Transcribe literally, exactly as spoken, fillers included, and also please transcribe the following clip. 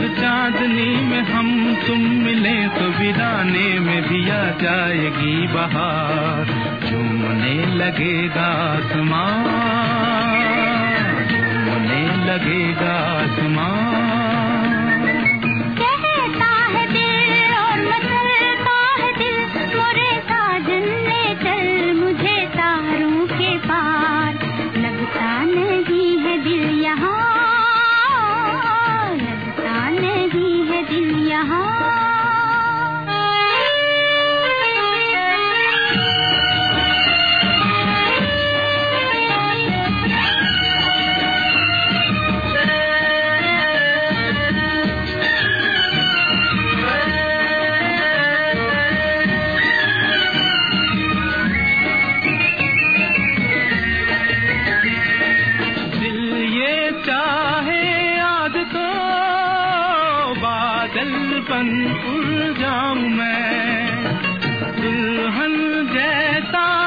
चांदनी में हम तुम मिले तो वीराने में भी आ जाएगी बहार, झूमने लगेगा आसमान, झूमने लगेगा आसमान। कहता है दिल और मचलता है दिल, मोरे साजन ले चल मुझे तारों के पार, लगता नहीं है दिल यहाँ, लगता नहीं है दिल यहाँ। बन उड़ जाऊं मैं दुल्हन जैसा